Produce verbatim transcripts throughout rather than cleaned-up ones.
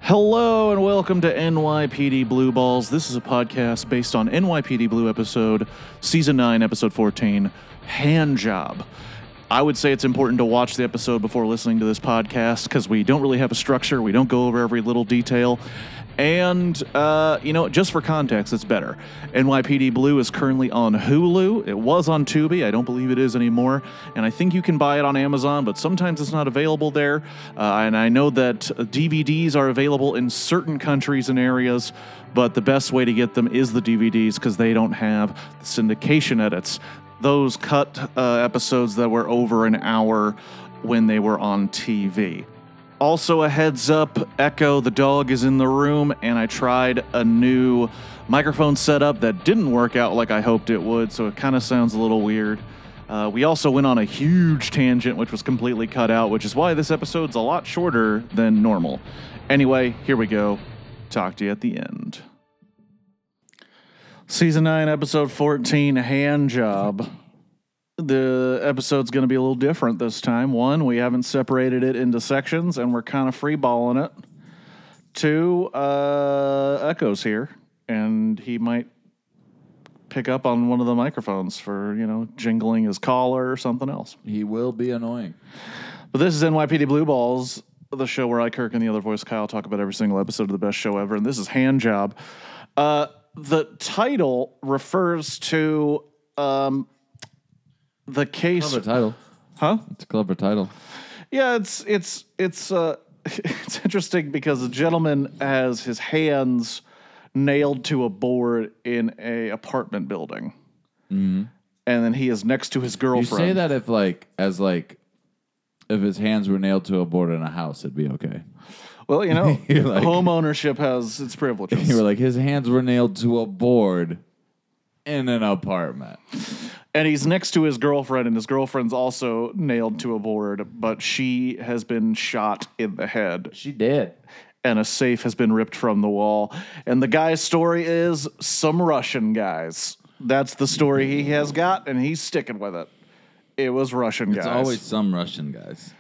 Hello and welcome to N Y P D Blue Balls. This is a podcast based on N Y P D Blue episode, season nine, episode fourteen, Hand Job. I would say it's important to watch the episode before listening to this podcast because we don't really have a structure. We don't go over every little detail. And, uh, you know, just for context, it's better. N Y P D Blue is currently on Hulu. It was on Tubi. I don't believe it is anymore. And I think you can buy it on Amazon, but sometimes it's not available there. Uh, and I know that D V Ds are available in certain countries and areas, but the best way to get them is the D V Ds because they don't have the syndication edits. Those cut uh, episodes that were over an hour when they were on T V. Also, a heads up, Echo the dog is in the room, and I tried a new microphone setup that didn't work out like I hoped it would, so it kind of sounds a little weird. Uh, we also went on a huge tangent, which was completely cut out, which is why this episode's a lot shorter than normal. Anyway, here we go. Talk to you at the end. Season nine, episode fourteen, Hand Job. The episode's going to be a little different this time. One, we haven't separated it into sections, and we're kind of freeballing it. Two, uh, Echo's here, and he might pick up on one of the microphones for, you know, jingling his collar or something else. He will be annoying. But this is N Y P D Blue Balls, the show where I, Kirk, and the other voice, Kyle, talk about every single episode of the best show ever, and this is Hand Job. Uh, the title refers to... Um, The case, Clever title, huh? It's a clever title. Yeah, it's it's it's uh, it's interesting because the gentleman has his hands nailed to a board in a apartment building, mm-hmm. and then he is next to his girlfriend. You say that if like as like if his hands were nailed to a board in a house, it'd be okay. Well, you know, like, home ownership has its privileges. You were like his hands were nailed to a board in an apartment. And he's next to his girlfriend, and his girlfriend's also nailed to a board, but she has been shot in the head. She did. And a safe has been ripped from the wall. And the guy's story is some Russian guys. That's the story he has got, and he's sticking with it. It was Russian it's guys. It's always some Russian guys.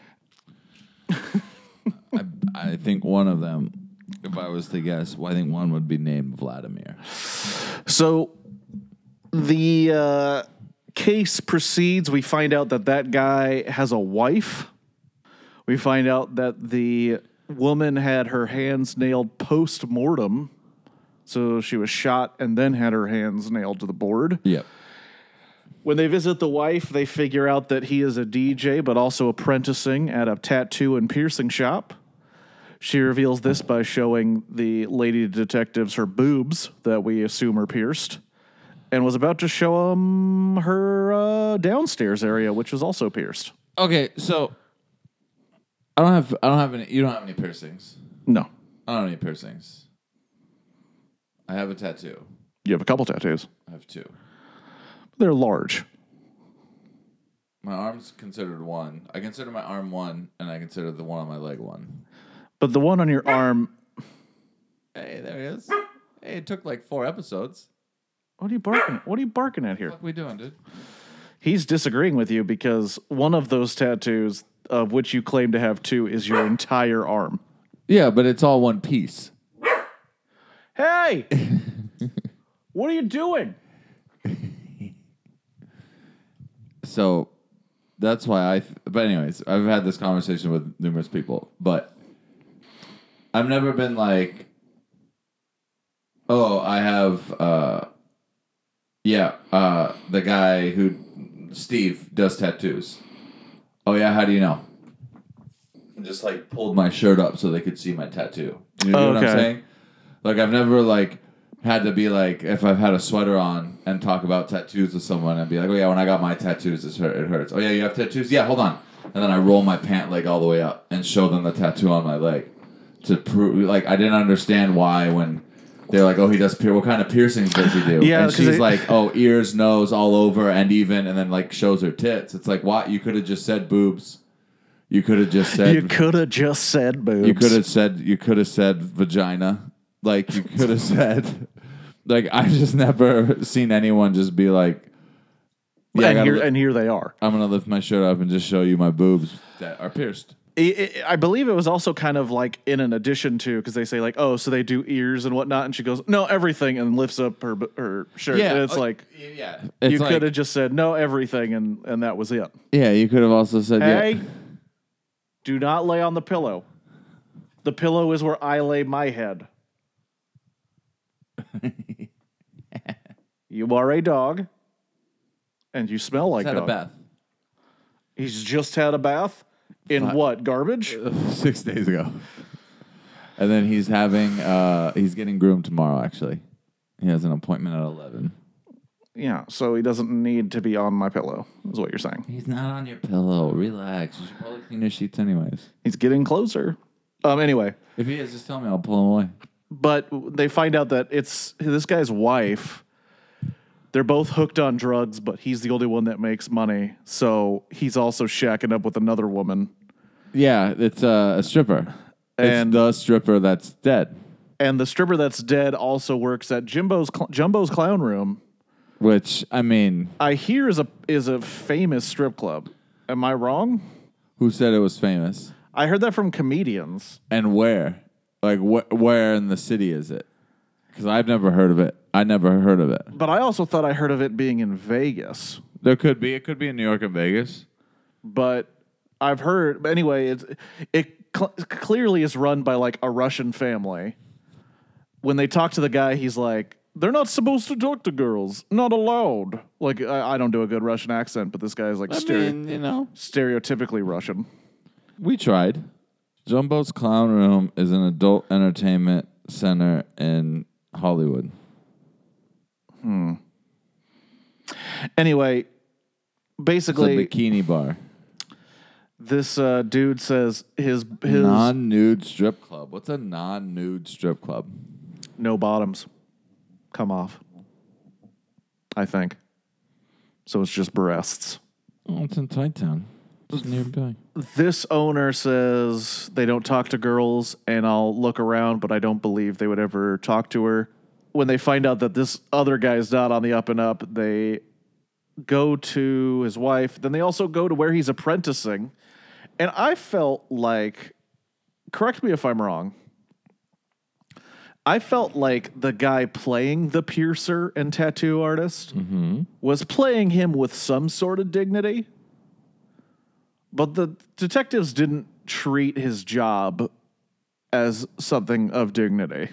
I, I think one of them, if I was to guess, well, I think one would be named Vladimir. So the... Uh, case proceeds. We find out that that guy has a wife. We find out that the woman had her hands nailed post-mortem. So she was shot and then had her hands nailed to the board. Yep. When they visit the wife, they figure out that he is a D J, but also apprenticing at a tattoo and piercing shop. She reveals this by showing the lady detectives her boobs that we assume are pierced. And was about to show him her uh, downstairs area, which was also pierced. Okay, so I don't have I don't have any. You don't have any piercings. No, I don't have any piercings. I have a tattoo. you have a couple tattoos. I have two. They're large. My arm's considered one. I consider my arm one, and I consider the one on my leg one. But the one on your arm... Hey, there he is. Hey, it took like four episodes. What are you barking? What are you barking at here? What are we doing, dude? He's disagreeing with you because one of those tattoos, of which you claim to have two, is your entire arm. Yeah, but it's all one piece. Hey! What are you doing? So that's why I... Th- but anyways, I've had this conversation with numerous people, but I've never been like, oh, I have... Uh, Yeah, uh, the guy who, Steve, does tattoos. Oh, yeah, how do you know? And just, like, pulled my shirt up so they could see my tattoo. You know oh, what okay. I'm saying? Like, I've never, like, had to be, like, if I've had a sweater on and talk about tattoos with someone and be like, oh, yeah, when I got my tattoos, it hurt, it hurts. Oh, yeah, you have tattoos? Yeah, hold on. And then I roll my pant leg all the way up and show them the tattoo on my leg to prove, like, I didn't understand why when... They're like, oh, he does pier. What kind of piercings does he do? Yeah, and she's it, like, oh, ears, nose, all over, and even, and then like shows her tits. It's like, what? You could have just said boobs. You could have just said. You could have just said boobs. You could have said. You could have said vagina. Like you could have said. Like I've just never seen anyone just be like. Yeah, and here, li- and here they are. I'm gonna lift my shirt up and just show you my boobs that are pierced. I I believe it was also kind of like in an addition to, because they say like, oh, so they do ears and whatnot, and she goes, no, everything, and lifts up her her shirt. Yeah, and it's uh, like, yeah. you It's like- could have just said no, everything, and and that was it. Yeah, you could have also said Hey, yeah. do not lay on the pillow. The pillow is where I lay my head. You are a dog, and you smell like Had a dog. bath He's just had a bath in Fi- what, garbage? six days ago, and then he's having uh he's getting groomed tomorrow. Actually, he has an appointment at eleven. Yeah, so he doesn't need to be on my pillow, is what you're saying. He's not on your pillow. Relax. You should probably clean your sheets anyways. He's getting closer. Um. Anyway, If he is, just tell me. I'll pull him away. but they find out that it's this guy's wife. They're both hooked on drugs, but he's the only one that makes money. So he's also shacking up with another woman. Yeah, it's uh, a stripper. And- it's the stripper that's dead. And the stripper that's dead also works at Jimbo's Cl- Jumbo's Clown Room. Which, I mean, I hear is a is a famous strip club. Am I wrong? who said it was famous? I heard that from comedians. And where? Like, wh- where in the city is it? Because I've never heard of it. I never heard of it. But I also thought I heard of it being in Vegas. There could be. It could be in New York and Vegas. But I've heard, but anyway, it's, it cl- clearly is run by like a Russian family. When they talk to the guy, he's like, they're not supposed to talk to girls. Not allowed. Like, I, I don't do a good Russian accent, but this guy is like I stere- mean, you know, stereotypically Russian. we tried. Jumbo's Clown Room is an adult entertainment center in Hollywood. Anyway, It's a basically, bikini bar. this uh, dude says his his Non-nude strip club. What's a non-nude strip club? no bottoms come off. I think. So it's just breasts. Oh, it's in Tight Town. It's nearby. This owner says they don't talk to girls, and I'll look around, but I don't believe they would ever talk to her. When they find out that this other guy is not on the up and up, they go to his wife. Then they also go to where he's apprenticing. And I felt like, correct me if I'm wrong, I felt like the guy playing the piercer and tattoo artist was playing him with some sort of dignity. But the detectives didn't treat his job as something of dignity.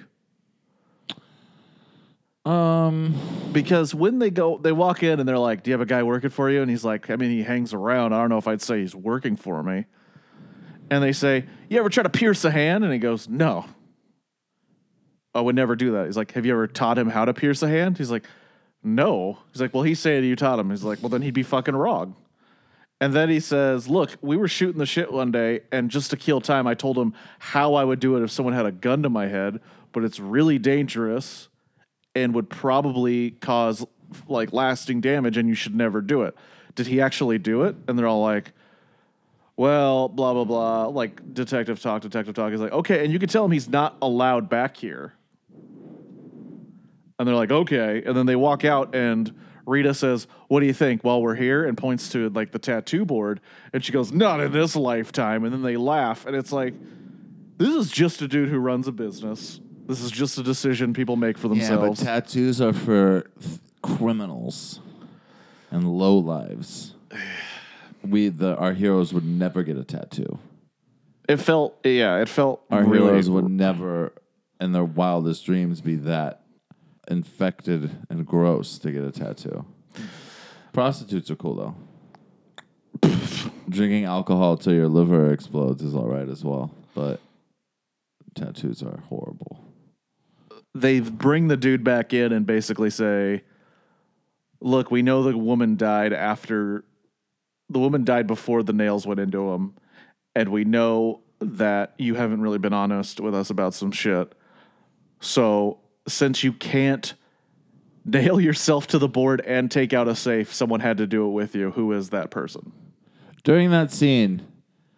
Um, Because when they go, they walk in and they're like, do you have a guy working for you? And he's like, I mean, he hangs around. I don't know if I'd say he's working for me. And they say, you ever try to pierce a hand? And he goes, no. I would never do that. He's like, have you ever taught him how to pierce a hand? He's like, no. He's like, well, he's saying you taught him. He's like, well, then he'd be fucking wrong. And then he says, look, we were shooting the shit one day, and just to kill time, I told him how I would do it if someone had a gun to my head, but it's really dangerous and would probably cause like lasting damage, and you should never do it. Did he actually do it? And they're all like, well, blah, blah, blah. Like, detective talk, detective talk. He's like, okay, and you can tell him he's not allowed back here. And they're like, okay. And then they walk out, and Rita says, what do you think while we're here? And points to like the tattoo board. And she goes, not in this lifetime. And then they laugh. And it's like, this is just a dude who runs a business. This is just a decision people make for yeah, but themselves. tattoos are for th- criminals and low lives. We, the our heroes, would never get a tattoo. It felt, yeah, it felt Our really, heroes would never, in their wildest dreams, be that infected and gross to get a tattoo. Prostitutes are cool though. Drinking alcohol till your liver explodes is all right as well, but tattoos are horrible. They bring the dude back in and basically say, look, we know the woman died after, the woman died before the nails went into him, and we know that you haven't really been honest with us about some shit. So since you can't nail yourself to the board and take out a safe, someone had to do it with you. Who is that person? During that scene,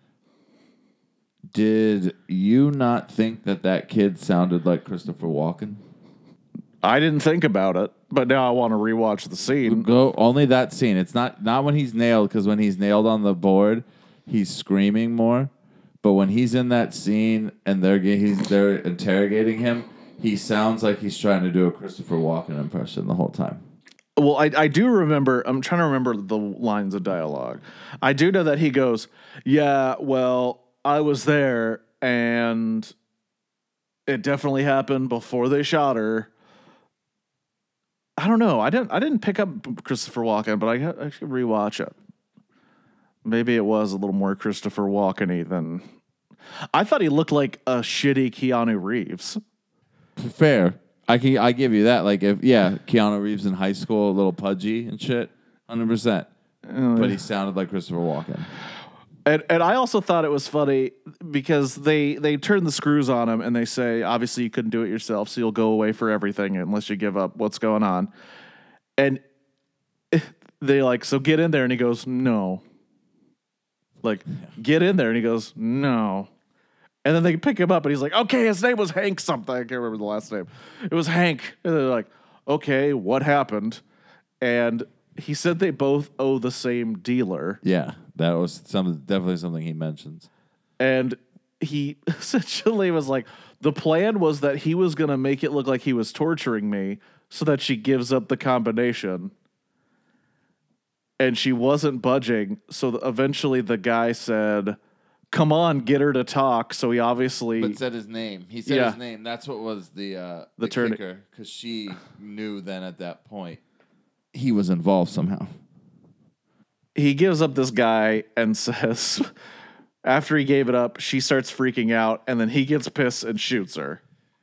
did you not think that that kid sounded like Christopher Walken? I didn't think about it, but now I want to rewatch the scene. Go only that scene. It's not not when he's nailed, because when he's nailed on the board, he's screaming more. But when he's in that scene and they're ge- he's they're interrogating him, he sounds like he's trying to do a Christopher Walken impression the whole time. Well, I, I do remember, I'm trying to remember the lines of dialogue. I do know that he goes, yeah, well, I was there and it definitely happened before they shot her. I don't know. I didn't I didn't pick up Christopher Walken, but I, I should rewatch it. Maybe it was a little more Christopher Walken-y than... I thought he looked like a shitty Keanu Reeves. Fair. I can I give you that. Like if yeah, Keanu Reeves in high school, a little pudgy and shit, hundred percent. But he sounded like Christopher Walken. And and I also thought it was funny because they they turn the screws on him and they say, obviously you couldn't do it yourself, so you'll go away for everything unless you give up what's going on. And they like, so get in there, and he goes, no. Like, get in there, and he goes, no. And then they pick him up, and he's like, okay, his name was Hank something. I can't remember the last name. It was Hank. And they're like, okay, what happened? And he said they both owe the same dealer. Yeah, that was some definitely something he mentions. And he essentially was like, the plan was that he was going to make it look like he was torturing me so that she gives up the combination. And she wasn't budging. So eventually the guy said, come on, get her to talk. So he obviously... But said his name. He said Yeah. his name. That's what was the uh, The the, turn- kicker. Because she knew then at that point he was involved somehow. He gives up this guy and says, after he gave it up, she starts freaking out. And then he gets pissed and shoots her.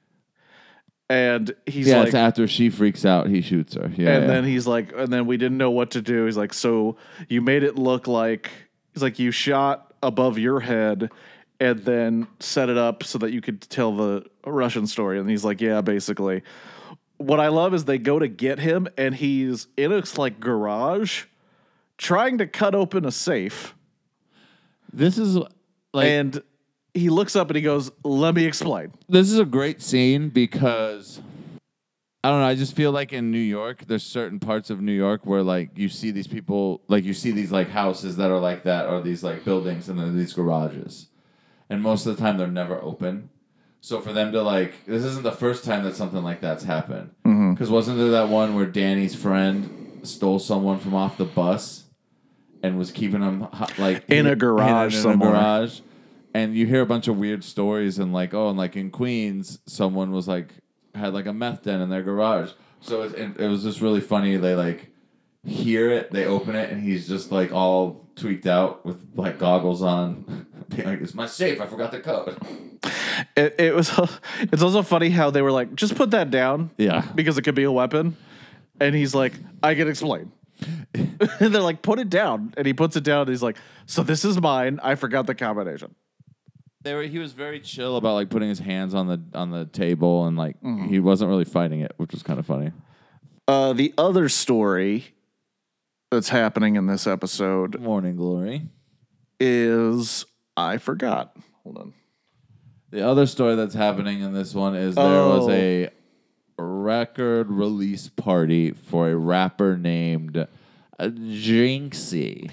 And he's yeah, like... it's after she freaks out, he shoots her. Yeah, and yeah. then he's like... And then we didn't know what to do. He's like, so you made it look like... He's like, you shot above your head and then set it up so that you could tell the Russian story. And he's like, yeah, basically. What I love is they go to get him and he's in a like garage trying to cut open a safe. This is like And he looks up and he goes, let me explain. this is a great scene because I don't know, I just feel like in New York, there's certain parts of New York where like you see these people, like you see these like houses that are like that or these like buildings and then these garages. And most of the time they're never open. So for them to like, this isn't the first time that something like that's happened. Because wasn't there that one where Danny's friend stole someone from off the bus and was keeping them ho- like In a garage in, in somewhere. a garage? And you hear a bunch of weird stories and like, oh, and like in Queens, someone was like, had like a meth den in their garage. So it, it, it was just really funny. They like hear it, they open it, and he's just like all tweaked out with like goggles on. Being like, it's my safe, I forgot the code. It, it was. It's also funny how they were like, just put that down. Yeah. Because it could be a weapon. And he's like, I can explain. And they're like, put it down. And he puts it down. And he's like, so this is mine. I forgot the combination. They were, he was very chill about like putting his hands on the on the table and like he wasn't really fighting it, which was kind of funny. Uh, the other story that's happening in this episode Morning Glory. is I forgot. Hold on. The other story that's happening in this one is there Oh. was a record release party for a rapper named Jinxie.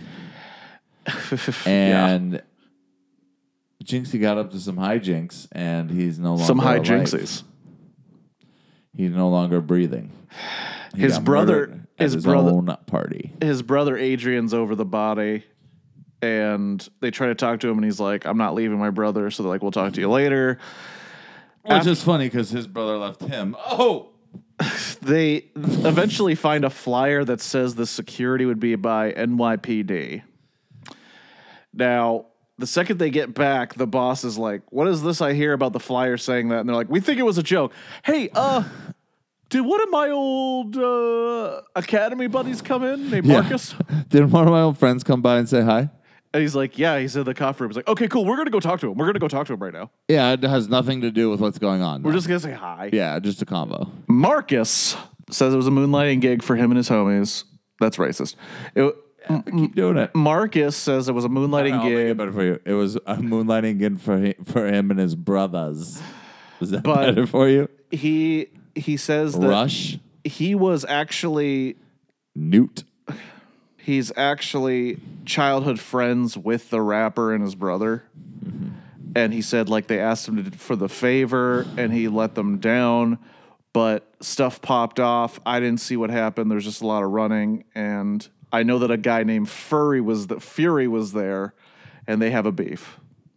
And Jinxie got up to some hijinks and he's no longer Some high alive. jinxies. He's no longer breathing. He His got brother- murdered at his his brother- own party. His brother Adrian's over the body. And they try to talk to him. And he's like, I'm not leaving my brother. So they're like, we'll talk to you later. Which After- is funny because his brother left him. Oh! They eventually find a flyer that says the security would be by N Y P D. Now, the second they get back, the boss is like, what is this I hear about the flyer saying that? And they're like, we think it was a joke. Hey, uh, did one of my old uh, academy buddies come in named Yeah. Marcus? Did one of my old friends come by and say hi? And he's like, yeah, he's in the coffee room. He's like, okay, cool. We're going to go talk to him. We're going to go talk to him right now. Yeah, it has nothing to do with what's going on. We're though. just going to say hi. Yeah, just a combo. Marcus says it was a moonlighting gig for him and his homies. That's racist. It, Keep doing it. Marcus says it was a moonlighting I'll make it gig. better for you. It was a moonlighting gig for him, for him and his brothers. Is that But- better for you? He he says that Rush, he was actually Newt. he's actually childhood friends with the rapper and his brother. and he said like they asked him to, for the favor, and he let them down, but stuff popped off. I didn't see what happened. There's just a lot of running, and I know that a guy named Furry was the Fury was there, and they have a beef.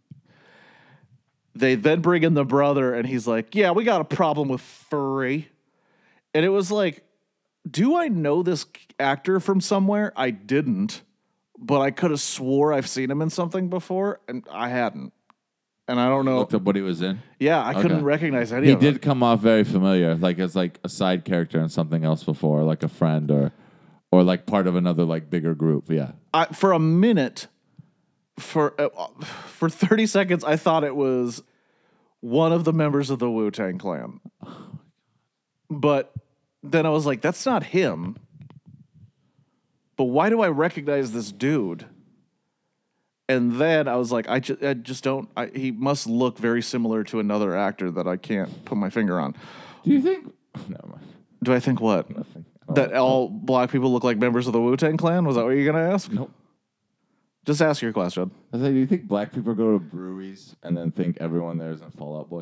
They then bring in the brother, and he's like, "Yeah, we got a problem with Furry," and it was like, do I know this actor from somewhere? I didn't, but I could have swore I've seen him in something before, and I hadn't. And I don't know. Looked up what he was in. Yeah, I Okay. couldn't recognize any He of it. did come off very familiar, like as like a side character in something else before, like a friend or, or like part of another like bigger group. Yeah. I, for a minute, for uh, for thirty seconds, I thought it was one of the members of the Wu-Tang Clan. But then I was like, that's not him. But why do I recognize this dude? And then I was like, I, ju- I just don't. I, he must look very similar to another actor that I can't put my finger on. Do you think? Never mind. Do I think what? Nothing. That all black people look like members of the Wu-Tang Clan? Was that what you're going to ask? Nope. Just ask your question. I was like, do you think black people go to breweries and then think everyone there is in Fall Out Boy?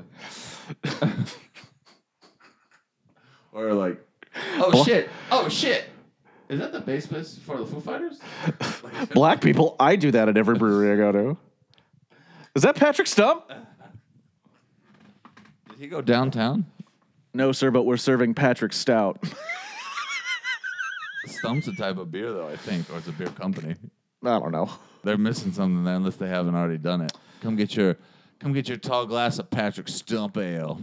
Or like, oh Bla- shit, oh shit. Is that the bass place for the Foo Fighters? Black people, I do that at every brewery I go to. Is that Patrick Stump? Did he go downtown? No, sir, but we're serving Patrick Stout. Stump's a type of beer, though, I think, or it's a beer company. I don't know. They're missing something there unless they haven't already done it. Come get your, come get your tall glass of Patrick Stump ale.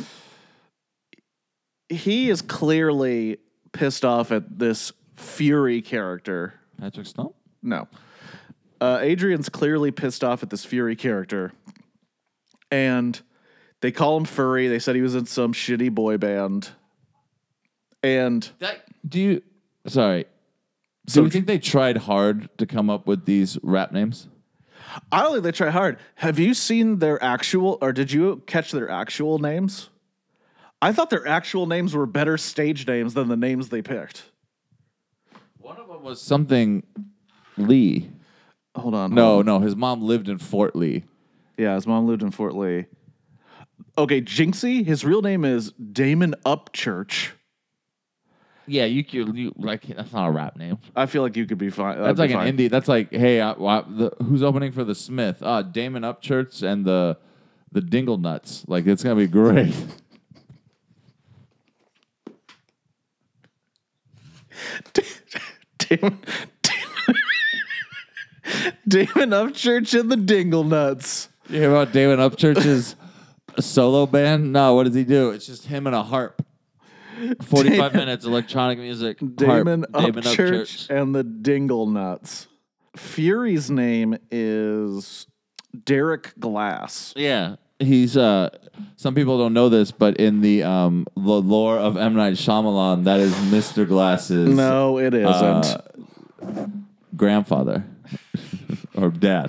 He is clearly pissed off at this Fury character. Patrick Stump? No. Uh, Adrian's clearly pissed off at this Fury character. And they call him Furry. They said he was in some shitty boy band. And That, do you, sorry, So do you think they tried hard to come up with these rap names? I don't think they try hard. Have you seen their actual, or did you catch their actual names? I thought their actual names were better stage names than the names they picked. One of them was something Lee. Hold on. No, hold on. no, his mom lived in Fort Lee. Yeah, his mom lived in Fort Lee. Okay, Jinxie, his real name is Damon Upchurch. Yeah, you could, you, like, that's not a rap name. I feel like you could be fine. That's like an indie. That's like, hey, I, I, the, who's opening for the Smith? Uh, Damon Upchurch and the the Dingle Nuts. Like, it's gonna be great. Damon, Damon Upchurch and the Dingle Nuts. You hear about Damon Upchurch's solo band? No, what does he do? It's just him and a harp. Forty-five Damon- minutes electronic music. Damon, harp. Damon Upchurch and the Dingle Nuts. Fury's name is Derek Glass. Yeah, he's. uh Some people don't know this, but in the um the lore of M. Night Shyamalan, that is Mister Glass's No, it isn't. uh, grandfather or dad,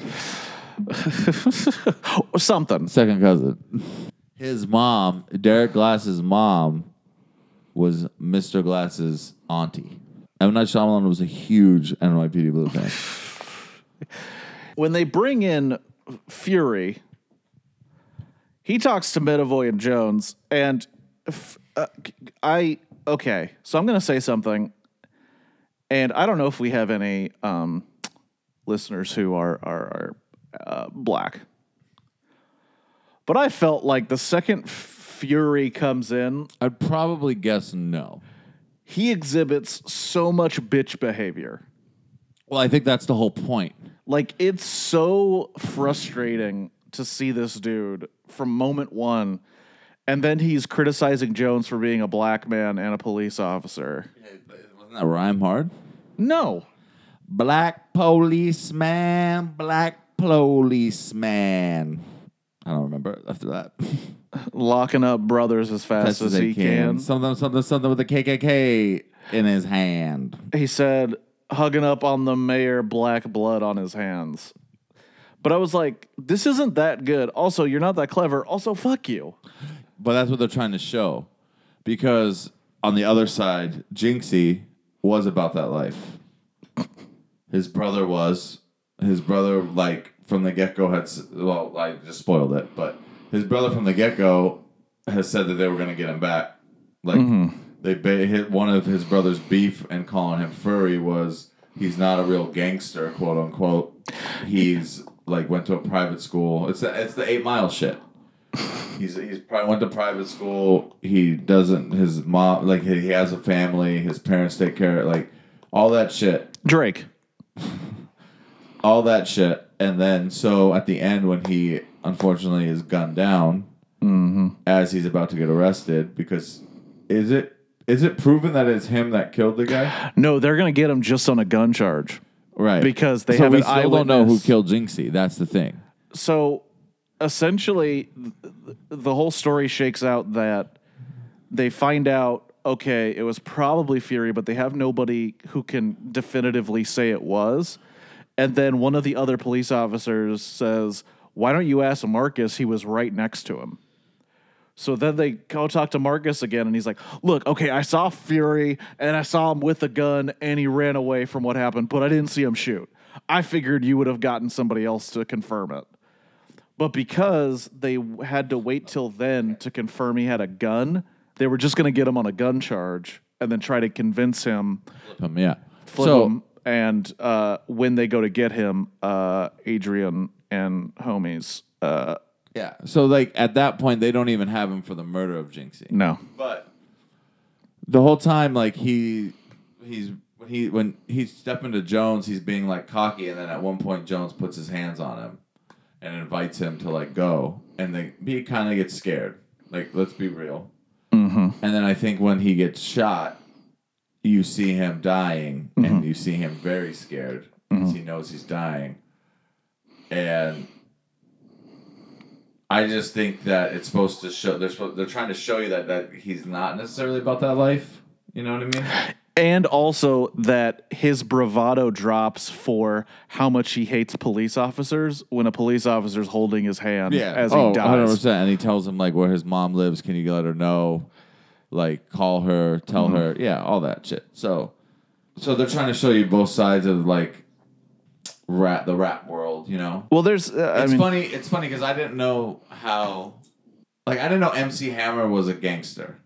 Or something. second cousin. His mom, Derek Glass's mom, was Mister Glass's auntie. M. Night Shyamalan was a huge N Y P D Blue fan. When they bring in Fury, he talks to Medavoy and Jones, and f- uh, I okay. So I'm going to say something, and I don't know if we have any um, listeners who are are, are uh, black, but I felt like the second Fury comes in, I'd probably guess no. he exhibits so much bitch behavior. Well, I think that's the whole point. Like, it's so frustrating to see this dude from moment one, and then he's criticizing Jones for being a black man and a police officer. Wasn't that rhyme hard? No. Black policeman, black policeman. I don't remember after that. Locking up brothers as fast as, he can. Something, something, something with the K K K in his hand. He said, hugging up on the mayor, black blood on his hands. But I was like, this isn't that good. Also, you're not that clever. Also, fuck you. But that's what they're trying to show. Because on the other side, Jinxie was about that life. His brother was. His brother, like, from the get-go had, well, I just spoiled it, but his brother from the get-go has said that they were going to get him back. Like, mm-hmm. they ba- hit one of his brother's beef and calling him furry was he's not a real gangster, quote unquote. He's like went to a private school. It's the, it's the Eight Mile shit. He's he's probably went to private school. He doesn't. His mom, like he has a family. His parents take care of like all that shit. Drake. All that shit, and then so at the end when he unfortunately is gunned down, mm-hmm. as he's about to get arrested, because is it is it proven that it's him that killed the guy? No, they're gonna get him just on a gun charge, right? Because they so have we an still eyewitness. don't know who killed Jinxie. That's the thing. So essentially, the whole story shakes out that they find out, okay, it was probably Fury, but they have nobody who can definitively say it was. And then one of the other police officers says, why don't you ask Marcus? He was right next to him. So then they go talk to Marcus again, and he's like, look, okay, I saw Fury, and I saw him with a gun, and he ran away from what happened, but I didn't see him shoot. I figured you would have gotten somebody else to confirm it. But because they had to wait till then to confirm he had a gun, they were just going to get him on a gun charge and then try to convince him. Flip him, yeah. Flip so, him. And uh, when they go to get him, uh, Adrian and homies. Uh, yeah. So, like, at that point, they don't even have him for the murder of Jinxie. No. But the whole time, like, he he's when he when he's stepping to Jones, he's being, like, cocky. And then at one point, Jones puts his hands on him and invites him to, like, go. And they, he kind of gets scared. Like, let's be real. Mm-hmm. And then I think when he gets shot, you see him dying, mm-hmm. and you see him very scared because mm-hmm. he knows he's dying. And I just think that it's supposed to show they're supposed, they're trying to show you that, that he's not necessarily about that life. You know what I mean? And also that his bravado drops for how much he hates police officers when a police officer's holding his hand yeah. as oh, he dies. one hundred percent. And he tells him like where his mom lives. Can you let her know? Like, call her, tell mm-hmm. her, yeah, all that shit. So, so they're trying to show you both sides of like rap, the rap world, you know. Well, there's. Uh, it's I mean, funny. It's funny because I didn't know how, like, I didn't know M C Hammer was a gangster.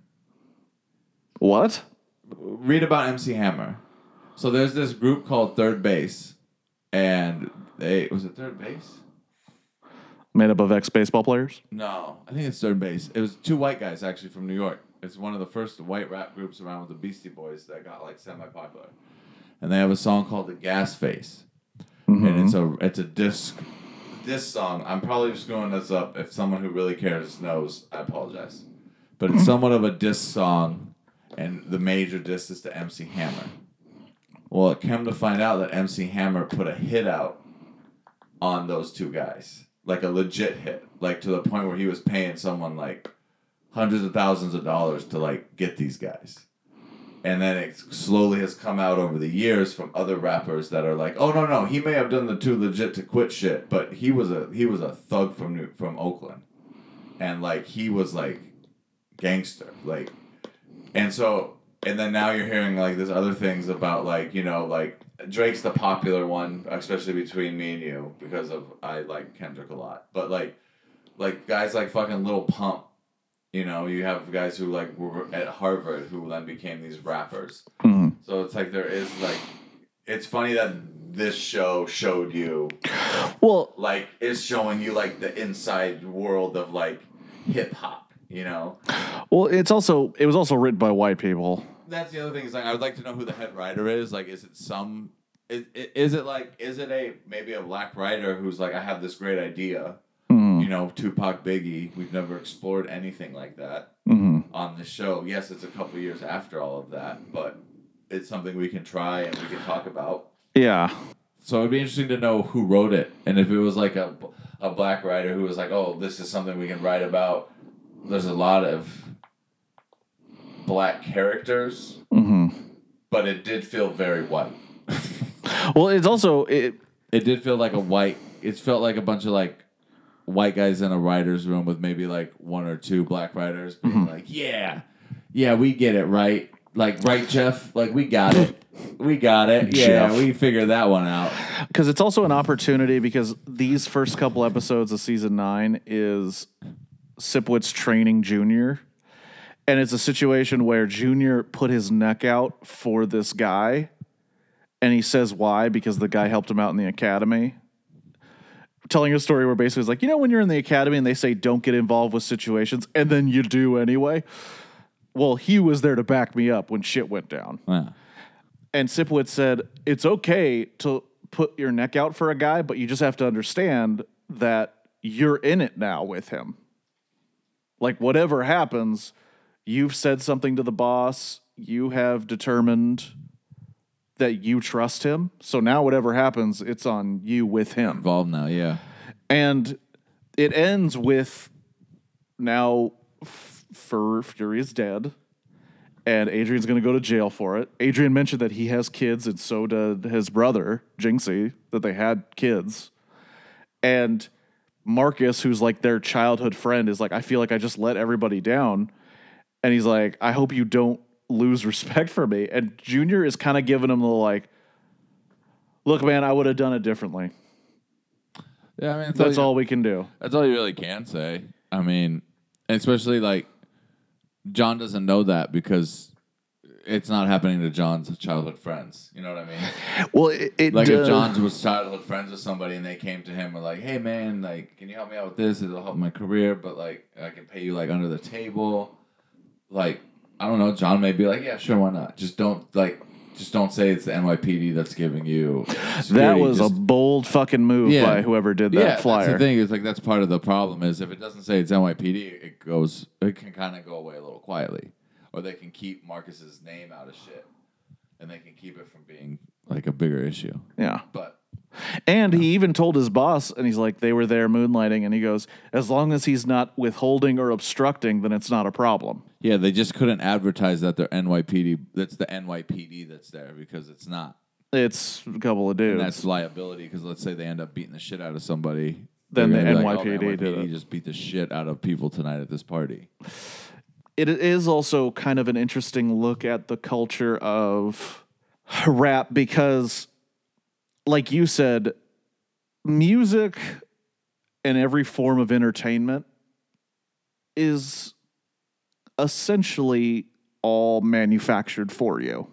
What? Read about M C Hammer. So there's this group called Third Base, and they was it Third Base? Made up of ex-baseball players? No, I think it's Third Base. It was two white guys actually from New York. It's one of the first white rap groups around with the Beastie Boys that got like semi-popular, and they have a song called "The Gas Face," mm-hmm. and it's a it's a disc disc song. I'm probably screwing this up. If someone who really cares knows, I apologize, but it's somewhat of a disc song, and the major disc is to M C Hammer. Well, it came to find out that M C Hammer put a hit out on those two guys, like a legit hit, like to the point where he was paying someone like hundreds of thousands of dollars to like get these guys. And then it slowly has come out over the years from other rappers that are like, oh no no, he may have done the too legit to quit shit, but he was a he was a thug from New, from Oakland, and like he was like gangster, like, and so and then now you're hearing like there's other things about like you know like Drake's the popular one, especially between me and you because of I like Kendrick a lot, but like like guys like fucking Lil Pump. You know, you have guys who like were at Harvard who then became these rappers. Mm-hmm. So it's like there is like, it's funny that this show showed you, well, like it's showing you like the inside world of like hip hop. You know. Well, it's also it was also written by white people. That's the other thing is like I would like to know who the head writer is. Like, is it some? Is is it like is it a maybe a black writer who's like I have this great idea. You know, Tupac, Biggie, we've never explored anything like that mm-hmm. on the show. Yes, it's a couple years after all of that, but it's something we can try and we can talk about. Yeah. So it'd be interesting to know who wrote it. And if it was like a, a black writer who was like, oh, this is something we can write about. There's a lot of black characters, mm-hmm. but it did feel very white. Well, it's also... It, it did feel like a white... It felt like a bunch of like white guys in a writer's room with maybe like one or two black writers being mm-hmm. like, yeah, yeah, we get it, right? Like, right, Jeff? Like, we got it. We got it. Yeah, Jeff. we figured that one out. Because it's also an opportunity because these first couple episodes of season nine is Sipowicz training Junior. And it's a situation where Junior put his neck out for this guy. And he says why, because the guy helped him out in the academy. Telling a story where basically it's like, you know, when you're in the academy and they say don't get involved with situations, and then you do anyway. Well, he was there to back me up when shit went down. Yeah. And Sipowicz said, it's okay to put your neck out for a guy, but you just have to understand that you're in it now with him. Like, whatever happens, you've said something to the boss. You have determined that you trust him. So now whatever happens, it's on you with him. Involved now, yeah. And it ends with now F- Fur Fury is dead. And Adrian's going to go to jail for it. Adrian mentioned that he has kids, and so did his brother, Jinxie, that they had kids. And Marcus, who's like their childhood friend, is like, I feel like I just let everybody down. And he's like, I hope you don't lose respect for me. And Junior is kind of giving him the like, look, man, I would have done it differently. Yeah, I mean, That's all, all you, we can do. That's all you really can say. I mean, especially like John doesn't know that because it's not happening to John's childhood friends. You know what I mean? Well, it, it Like uh, if John was childhood friends with somebody and they came to him and were like, hey man, like, can you help me out with this? It'll help my career, but like I can pay you like under the table. Like, I don't know, John may be like, yeah, sure, why not? Just don't like just don't say it's the N Y P D that's giving you security. That was Just, a bold fucking move Yeah. by whoever did that yeah, flyer. that's the thing. Is like that's part of the problem is if it doesn't say it's N Y P D, it goes it can kind of go away a little quietly. Or they can keep Marcus's name out of shit. And they can keep it from being like a bigger issue. Yeah. But And he even told his boss, and he's like, they were there moonlighting, and he goes, as long as he's not withholding or obstructing, then it's not a problem. yeah, they just couldn't advertise that they're N Y P D. That's the N Y P D that's there because it's not. It's a couple of dudes. And that's liability because let's say they end up beating the shit out of somebody. Then they're the gonna be like, N Y P D oh, the did it. just beat the shit out of people tonight at this party. It is also kind of an interesting look at the culture of rap because, like you said, music and every form of entertainment is essentially all manufactured for you.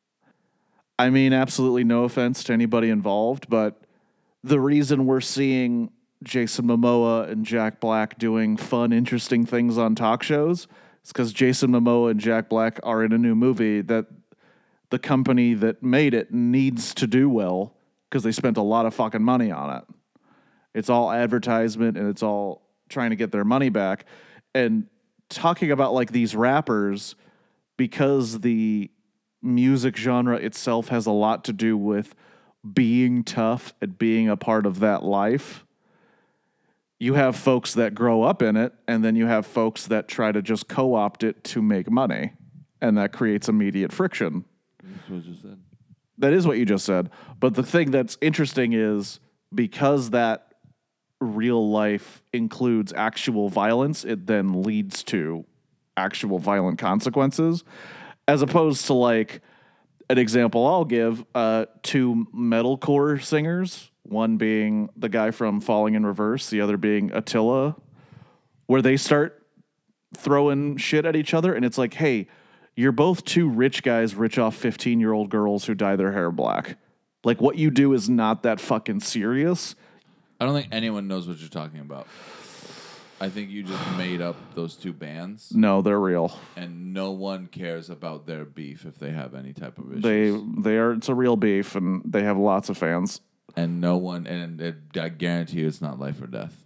I mean, absolutely no offense to anybody involved, but the reason we're seeing Jason Momoa and Jack Black doing fun, interesting things on talk shows is because Jason Momoa and Jack Black are in a new movie that the company that made it needs to do well because they spent a lot of fucking money on it. It's all advertisement and it's all trying to get their money back. And talking about like these rappers, because the music genre itself has a lot to do with being tough and being a part of that life. You have folks that grow up in it, and then you have folks that try to just co-opt it to make money, and that creates immediate friction. That's what I just said. That is what you just said. But the thing that's interesting is because that real life includes actual violence, it then leads to actual violent consequences, as opposed to like an example I'll give, uh, two metalcore singers, one being the guy from Falling in Reverse, the other being Attila, where they start throwing shit at each other, and it's like, hey, you're both two rich guys, rich off fifteen-year-old girls who dye their hair black. Like, what you do is not that fucking serious. I don't think anyone knows what you're talking about. I think you just made up those two bands, No, they're real. and no one cares about their beef if they have any type of issues. They they are it's a real beef, and they have lots of fans. And no one, and it, I guarantee you it's not life or death.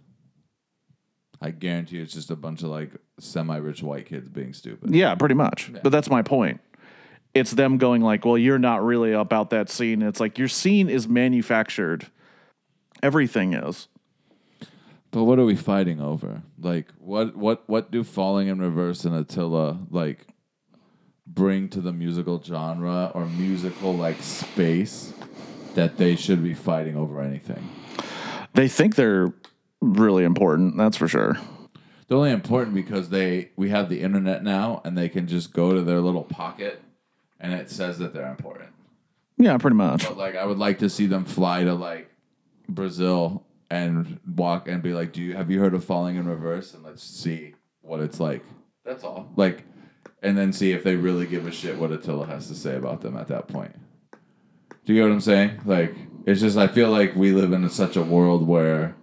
I guarantee you it's just a bunch of like semi-rich white kids being stupid. Yeah, pretty much. Yeah. But that's my point. It's them going like, well, you're not really about that scene. It's like your scene is manufactured. Everything is. But what are we fighting over? Like, what, what, what do Falling in Reverse and Attila like bring to the musical genre or musical like space that they should be fighting over anything? They think they're really important, that's for sure. They're only important because they we have the internet now and they can just go to their little pocket and it says that they're important. Yeah, pretty much. But like, I would like to see them fly to like Brazil and walk and be like, "Do you have you heard of falling in reverse?" And let's see what it's like. That's all. Like, and then see if they really give a shit what Attila has to say about them at that point. Do you get what I'm saying? Like, it's just I feel like we live in such a world where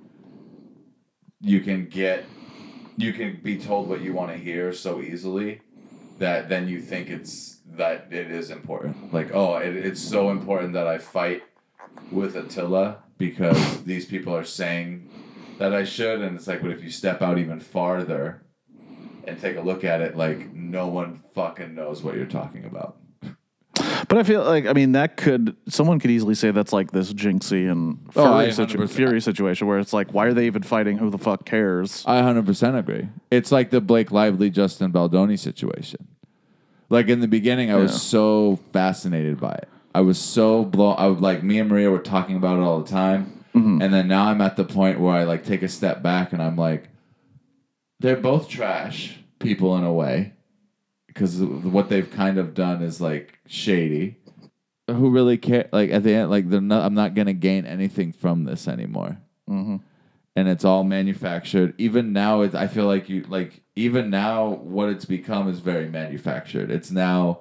you can get, you can be told what you want to hear so easily that then you think it's that it is important. Like, oh, it, it's so important that I fight with Attila because these people are saying that I should. And it's like, but if you step out even farther and take a look at it, like, no one fucking knows what you're talking about. But I feel like, I mean, that could, someone could easily say that's like this Jinxie and Fury, Oh, I situ- Fury situation where it's like, why are they even fighting? Who the fuck cares? I one hundred percent agree. It's like the Blake Lively, Justin Baldoni situation. Like in the beginning, I was Yeah. so fascinated by it. I was so blown. I would, like, me and Maria were talking about it all the time. Mm-hmm. And then now I'm at the point where I like take a step back and I'm like, they're both trash people in a way. Because what they've kind of done is like shady. Who really care? Like at the end, like they're not. I'm not gonna gain anything from this anymore. Mm-hmm. And it's all manufactured. Even now, it, I feel like you like. Even now, what it's become is very manufactured. It's now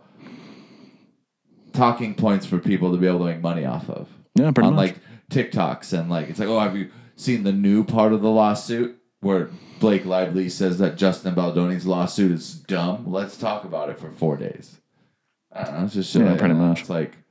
talking points for people to be able to make money off of. Yeah, pretty on much. like TikToks and like it's like, oh, have you seen the new part of the lawsuit where Blake Lively says that Justin Baldoni's lawsuit is dumb? Let's talk about it for four days. I don't know. It's just shit. Yeah, like pretty that. much. It's like,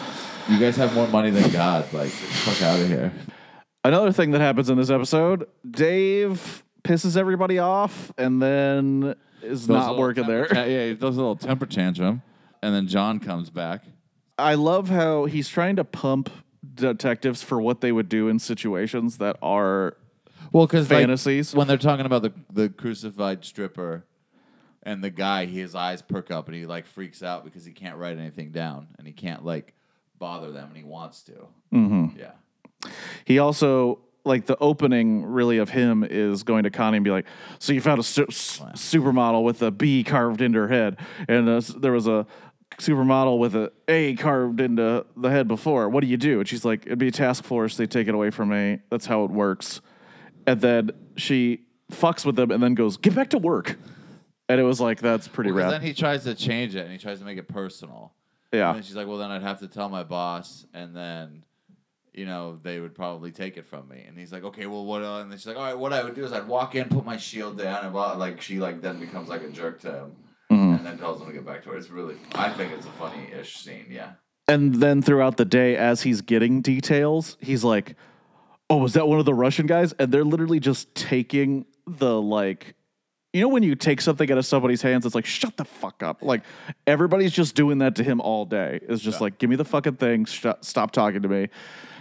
you guys have more money than God. Like, get the fuck out of here. Another thing that happens in this episode, Dave pisses everybody off and then is not working there. Ta- yeah, he does a little temper tantrum. And then John comes back. I love how he's trying to pump detectives for what they would do in situations that are Well, because fantasies. like, when they're talking about the the crucified stripper and the guy, his eyes perk up and he like freaks out because he can't write anything down and he can't like bother them and he wants to. Mm-hmm. Yeah. He also, like, the opening really of him is going to Connie and be like, so you found a su- wow. supermodel with a B carved into her head, and uh, there was a supermodel with a A carved into the head before. What do you do? And she's like, it'd be a task force. They take it away from me. That's how it works. And then she fucks with them and then goes, get back to work. And it was like, that's pretty well, rad. Then he tries to change it and he tries to make it personal. Yeah. And then she's like, well, then I'd have to tell my boss and then, you know, they would probably take it from me. And he's like, okay, well, what? Uh, and then she's like, all right, what I would do is I'd walk in, put my shield down, and blah, like she like then becomes like a jerk to him. Mm-hmm. And then tells him to get back to her. It's really, I think it's a funny-ish scene, yeah. And then throughout the day, as he's getting details, he's like, oh, was that one of the Russian guys? And they're literally just taking the, like, you know when you take something out of somebody's hands, it's like, shut the fuck up. Like, everybody's just doing that to him all day. It's just yeah. like, give me the fucking thing. Sh- stop talking to me.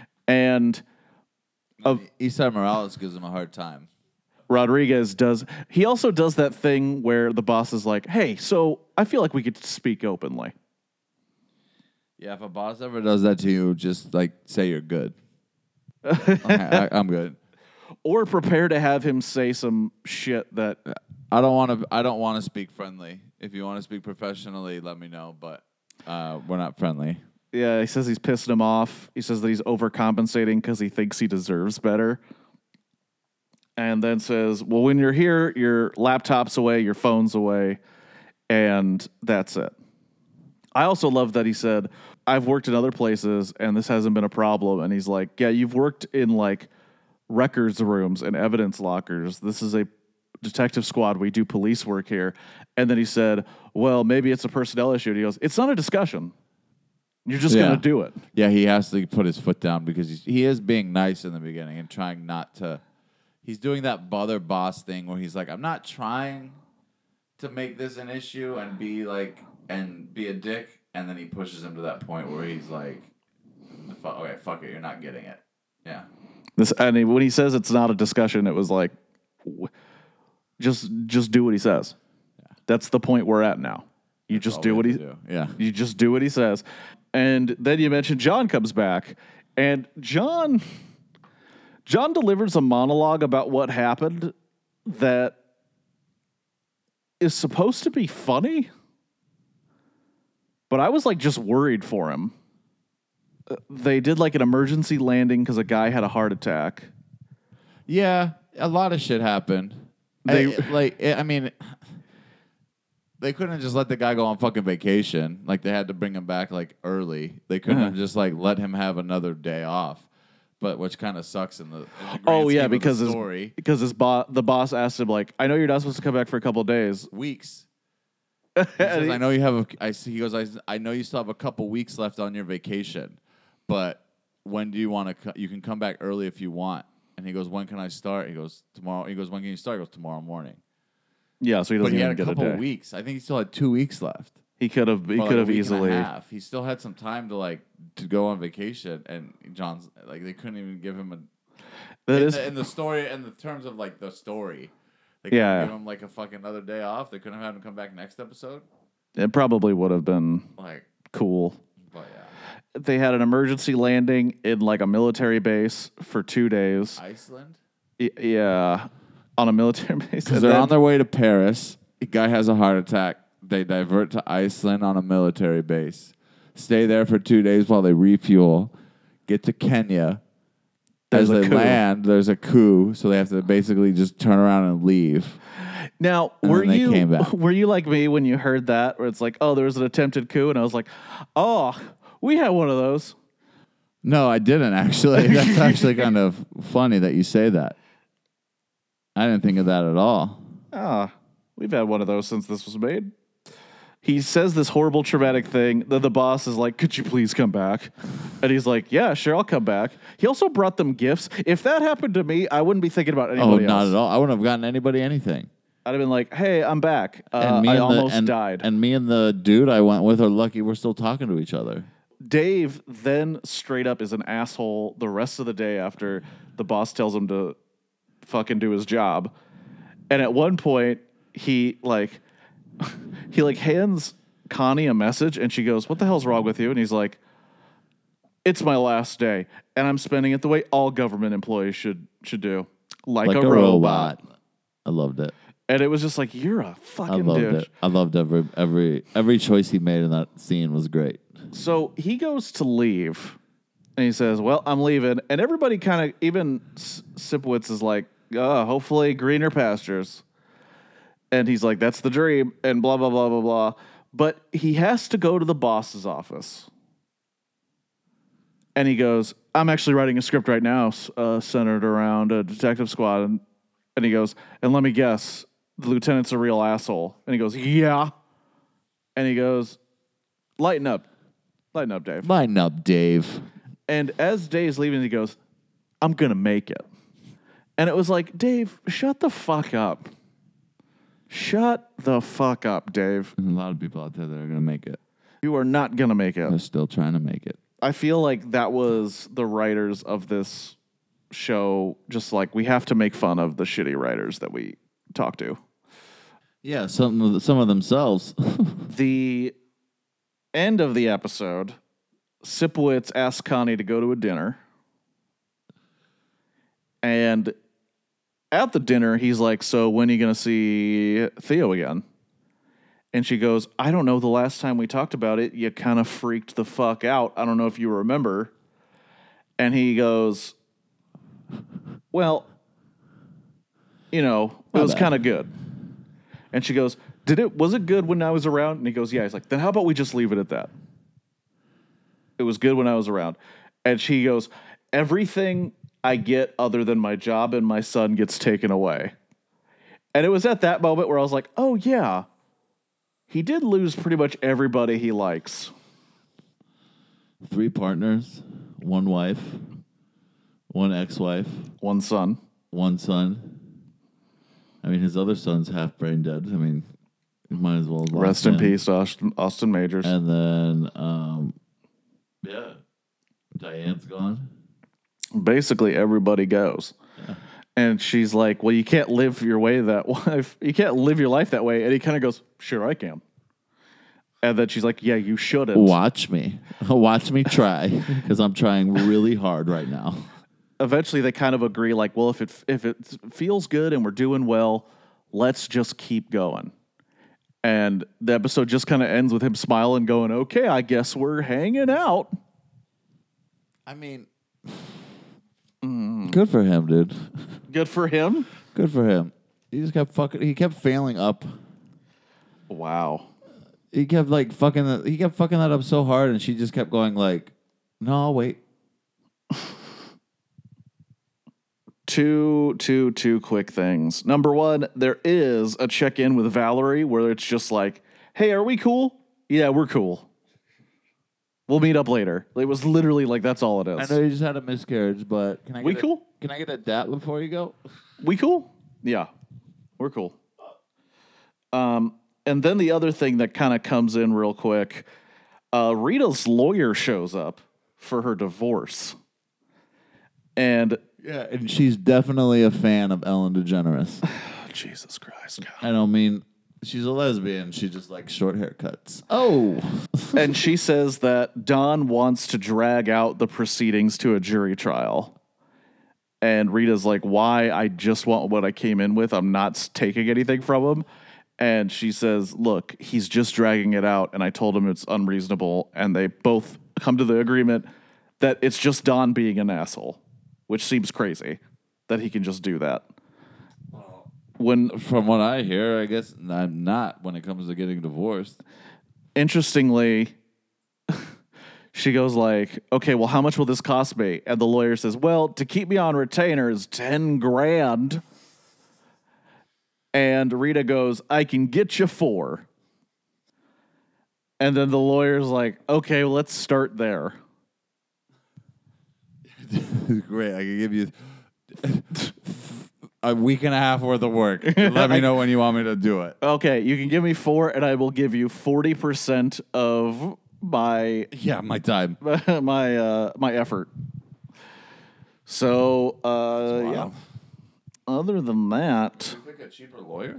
And uh, Isai Morales gives him a hard time. Rodriguez does. He also does that thing where the boss is like, hey, so I feel like we could speak openly. Yeah, if a boss ever does that to you, just like say you're good. okay, I, I'm good. Or prepare to have him say some shit that I don't want to. I don't want to speak friendly. If you want to speak professionally, let me know. But uh, we're not friendly. Yeah, he says he's pissing him off. He says that he's overcompensating because he thinks he deserves better. And then says, well, when you're here, your laptop's away, your phone's away, and that's it. I also love that he said, I've worked in other places, and this hasn't been a problem. And he's like, yeah, you've worked in, like, records rooms and evidence lockers. This is a detective squad. We do police work here. And then he said, well, maybe it's a personnel issue. And he goes, it's not a discussion. You're just yeah. going to do it. Yeah, he has to put his foot down because he's, he is being nice in the beginning and trying not to. He's doing that bother boss thing where he's like, I'm not trying to make this an issue and be like, and be a dick. And then he pushes him to that point where he's like, okay, fuck it. You're not getting it. Yeah. This, and he, when he says it's not a discussion, it was like, just just do what he says. Yeah. That's the point we're at now. You That's just do what he do. Yeah. You just do what he says. And then you mentioned John comes back, and John John delivers a monologue about what happened that is supposed to be funny, but But I was like just worried for him. Uh, They did like an emergency landing because a guy had a heart attack. Yeah, a lot of shit happened. They- I, like, I mean, they couldn't just let the guy go on fucking vacation. Like, they had to bring him back like early. They couldn't Uh-huh. have just like let him have another day off. But which kind of sucks in the, in the grand Oh yeah, scheme of the because his story. because his bo- the boss asked him like, I know you're not supposed to come back for a couple of days. Weeks. He And says, he- I know you have a. I see. He goes. I, I know you still have a couple weeks left on your vacation, but when do you want to? Co- you can come back early if you want. And he goes, when can I start? He goes, tomorrow. He goes, when can you start? He goes, tomorrow morning. yeah, so he But doesn't he even had a get a couple day. weeks. I think he still had two weeks left. He could have he Or like could a have week and a easily. half. He still had some time to like to go on vacation, and John's like they couldn't even give him a. That in, is the, in the story, in the terms of like the story, they Yeah, couldn't yeah. give him like a fucking another day off. They couldn't have him come back next episode. it probably would have been Like, cool. but yeah, They had an emergency landing in like a military base for two days. Iceland. Y- yeah, on a military base. Because And they're then- on their way to Paris. A guy has a heart attack. They divert to Iceland on a military base. Stay there for two days while they refuel. Get to Kenya. There's As a they coup. land, there's a coup, so they have to basically just turn around and leave. Now, And were then they you came back. were you like me when you heard that, where it's like, oh, there was an attempted coup, and I was like, oh, we had one of those. No, I didn't actually. That's actually kind of funny that you say that. I didn't think of that at all. Ah, we've had one of those since this was made. He says this horrible traumatic thing. Then the boss is like, could you please come back? And he's like, yeah, sure, I'll come back. He also brought them gifts. If that happened to me, I wouldn't be thinking about Oh, anybody not else. at all. I wouldn't have gotten anybody anything. I'd have been like, hey, I'm back. Uh, I and almost the, and, died. And me and the dude I went with are lucky we're still talking to each other. Dave then straight up is an asshole the rest of the day after the boss tells him to fucking do his job. And at one point, he like he like hands Connie a message and she goes, what the hell's wrong with you? And he's like, it's my last day and I'm spending it the way all government employees should should do. Like, Like a, a robot. robot. I loved it. And it was just like, you're a I fucking loved douche. it. I loved every every every choice he made in that scene was great. So he goes to leave, and he says, well, I'm leaving. And everybody kind of, even S- Sipowicz is like, oh, hopefully greener pastures. And he's like, that's the dream, and blah, blah, blah, blah, blah. But he has to go to the boss's office. And he goes, I'm actually writing a script right now uh, centered around a detective squad. And, and he goes, and let me guess, the lieutenant's a real asshole. And he goes, yeah. And he goes, lighten up. Lighten up, Dave. Lighten up, Dave. And as Dave's leaving, he goes, I'm going to make it. And it was like, Dave, shut the fuck up. Shut the fuck up, Dave. There's a lot of people out there that are going to make it. You are not going to make it. They're still trying to make it. I feel like that was the writers of this show, just like, we have to make fun of the shitty writers that we talk to. Yeah, some of the, some of themselves. The end of the episode, Sipowicz asks Connie to go to a dinner. And at the dinner, he's like, so when are you going to see Theo again? And she goes, I don't know. The last time we talked about it, you kind of freaked the fuck out. I don't know if you remember. And he goes, well, you know, it My was bad. kind of good. And she goes, did it, was it good when I was around? And he goes, yeah. He's like, then how about we just leave it at that? It was good when I was around. And she goes, everything I get other than my job and my son gets taken away. And it was at that moment where I was like, oh yeah, he did lose pretty much everybody he likes. Three partners, one wife, one ex-wife, One son. one son. I mean, his other son's half brain dead. I mean, you might as well lock Rest in him. peace, Austin, Austin Majors. And then, um, yeah, Diane's gone. Basically, everybody goes. Yeah. And she's like, well, you can't live your way that life. You can't live your life that way. And he kind of goes, sure, I can. And then she's like, yeah, you shouldn't. Watch me. Watch me try, because I'm trying really hard right now. Eventually, they kind of agree, like, well, if it if it feels good and we're doing well, let's just keep going. And the episode just kind of ends with him smiling, going, okay, I guess we're hanging out. I mean, mm. good for him, dude. Good for him? Good for him. He just kept fucking, he kept failing up. Wow. He kept like fucking, he kept fucking that up so hard, and she just kept going like, no, wait. Two, two, two quick things. Number one, there is a check-in with Valerie where it's just like, hey, are we cool? Yeah, we're cool. We'll meet up later. It was literally like, that's all it is. I know you just had a miscarriage, but can I get we a, cool? Can I get a dap before you go? We cool? Yeah, we're cool. Um, and then the other thing that kind of comes in real quick, uh, Rita's lawyer shows up for her divorce. And yeah, and she's definitely a fan of Ellen DeGeneres. Jesus Christ. God. I don't mean she's a lesbian. She just likes short haircuts. Oh. And she says that Don wants to drag out the proceedings to a jury trial. And Rita's like, why? I just want what I came in with. I'm not taking anything from him. And she says, look, he's just dragging it out. And I told him it's unreasonable. And they both come to the agreement that it's just Don being an asshole. Which seems crazy that he can just do that. When from what I hear, I guess I'm not when it comes to getting divorced. Interestingly, she goes like, okay, well, how much will this cost me? And the lawyer says, well, to keep me on retainer is ten grand. And Rita goes, I can get you four. And then the lawyer's like, okay, well, let's start there. Great. I can give you a week and a half worth of work. Let me know when you want me to do it. Okay, you can give me four, and I will give you forty percent of my yeah my time, my uh, my effort. So uh, wow. yeah. Other than that, can you pick a cheaper lawyer?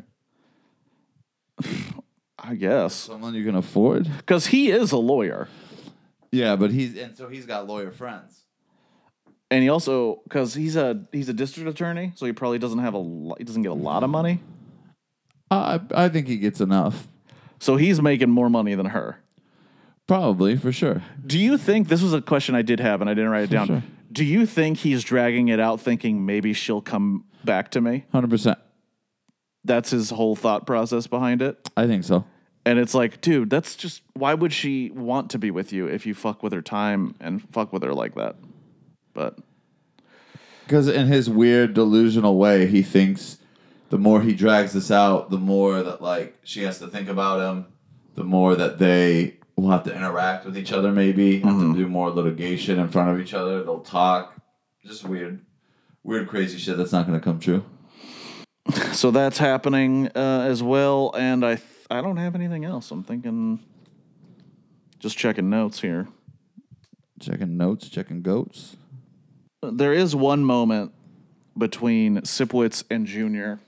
I guess someone you can afford, because he is a lawyer. Yeah, but he's and so he's got lawyer friends. And he also, because he's a he's a district attorney, so he probably doesn't have a he doesn't get a lot of money. Uh, I I think he gets enough. So he's making more money than her. Probably, for sure. Do you think this was a question I did have and I didn't write it for down? Sure. Do you think he's dragging it out, thinking maybe she'll come back to me? Hundred percent. That's his whole thought process behind it. I think so. And it's like, dude, that's just why would she want to be with you if you fuck with her time and fuck with her like that? But because in his weird delusional way, he thinks the more he drags this out, the more that like she has to think about him, the more that they will have to interact with each other. Maybe have mm-hmm. to do more litigation in front of each other. They'll talk. Just weird, weird, crazy shit that's not going to come true. So that's happening uh, as well, and I th- I don't have anything else. I'm thinking, just checking notes here. Checking notes, checking goats. There is one moment between Sipowicz and Junior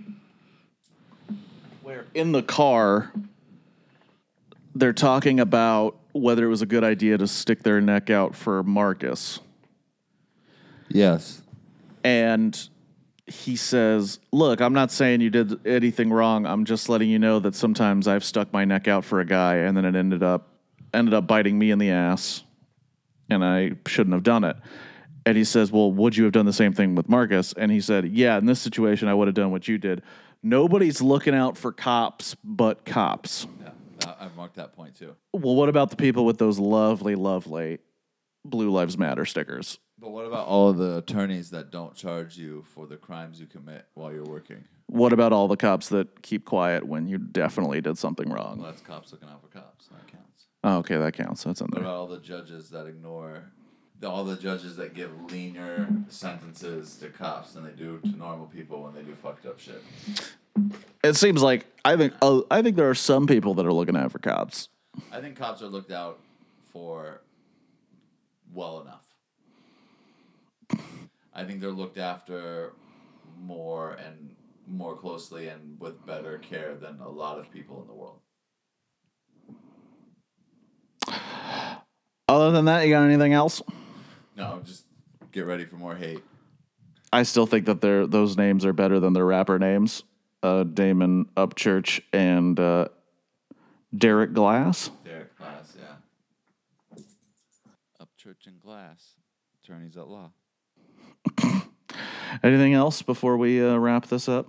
where in the car they're talking about whether it was a good idea to stick their neck out for Marcus. Yes. And he says, look, I'm not saying you did anything wrong. I'm just letting you know that sometimes I've stuck my neck out for a guy and then it ended up ended up biting me in the ass and I shouldn't have done it. And he says, well, would you have done the same thing with Marcus? And he said, yeah, in this situation, I would have done what you did. Nobody's looking out for cops but cops. Yeah, I've marked that point too. Well, what about the people with those lovely, lovely Blue Lives Matter stickers? But what about all of the attorneys that don't charge you for the crimes you commit while you're working? What about all the cops that keep quiet when you definitely did something wrong? Well, that's cops looking out for cops. That counts. Oh, okay, that counts. That's in there. What about all the judges that ignore... all the judges that give leaner sentences to cops than they do to normal people when they do fucked up shit. It seems like I think uh, I think there are some people that are looking out for cops. I think cops are looked out for well enough. I think they're looked after more and more closely and with better care than a lot of people in the world. Other than that, you got anything else? No, just get ready for more hate. I still think that they're, those names are better than their rapper names. Uh, Damon Upchurch and uh, Derek Glass. Derek Glass, yeah. Upchurch and Glass, attorneys at law. Anything else before we uh, wrap this up?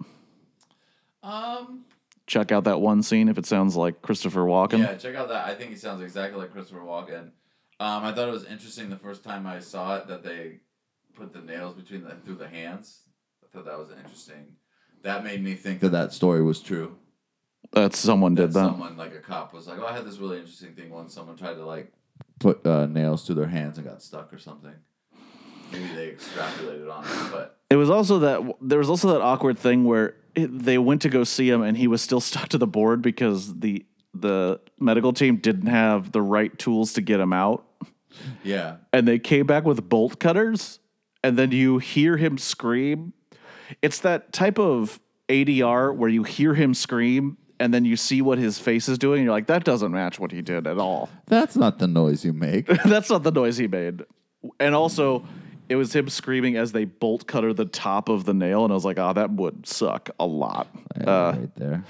Um, check out that one scene if it sounds like Christopher Walken. Yeah, check out that. I think he sounds exactly like Christopher Walken. Um, I thought it was interesting the first time I saw it that they put the nails between the through the hands. I thought that was interesting. That made me think that that story was true. That someone did that. that. Someone, like a cop, was like, "Oh, I had this really interesting thing once. Someone tried to like put uh, nails through their hands and got stuck or something." Maybe they extrapolated on it, but it was also that there was also that awkward thing where it, they went to go see him and he was still stuck to the board because the the medical team didn't have the right tools to get him out. Yeah, and they came back with bolt cutters, and then you hear him scream. It's that type of A D R where you hear him scream and then you see what his face is doing and you're like, that doesn't match what he did at all. That's not the noise you make. That's not the noise he made. And also, it was him screaming as they bolt cutter the top of the nail, and I was like, oh, that would suck a lot. Yeah, uh, right there.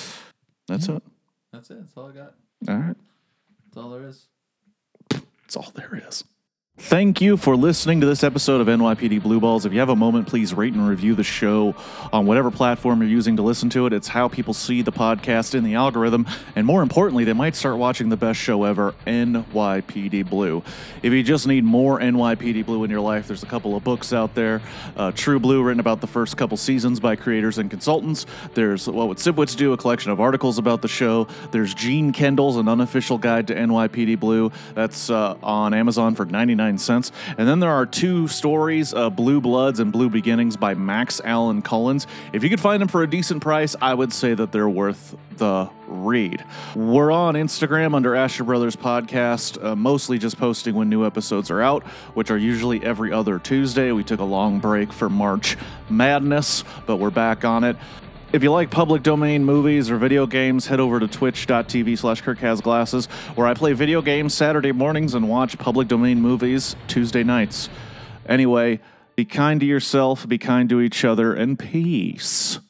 That's it. That's it. That's all I got. All right. That's all there is. That's all there is. Thank you for listening to this episode of N Y P D Blue Balls. If you have a moment, please rate and review the show on whatever platform you're using to listen to it. It's how people see the podcast in the algorithm. And more importantly, they might start watching the best show ever, N Y P D Blue. If you just need more N Y P D Blue in your life, there's a couple of books out there. Uh, True Blue, written about the first couple seasons by creators and consultants. There's What Would Sipwits Do, a collection of articles about the show. There's Gene Kendall's An Unofficial Guide to N Y P D Blue. That's uh, on Amazon for ninety-nine cents. And then there are two stories, uh, Blue Bloods and Blue Beginnings by Max Allan Collins. If you could find them for a decent price, I would say that they're worth the read. We're on Instagram under Asher Brothers Podcast, uh, mostly just posting when new episodes are out, which are usually every other Tuesday. We took a long break for March Madness, but we're back on it. If you like public domain movies or video games, head over to twitch.tv slash Kirk Has Glasses, where I play video games Saturday mornings and watch public domain movies Tuesday nights. Anyway, be kind to yourself, be kind to each other, and peace.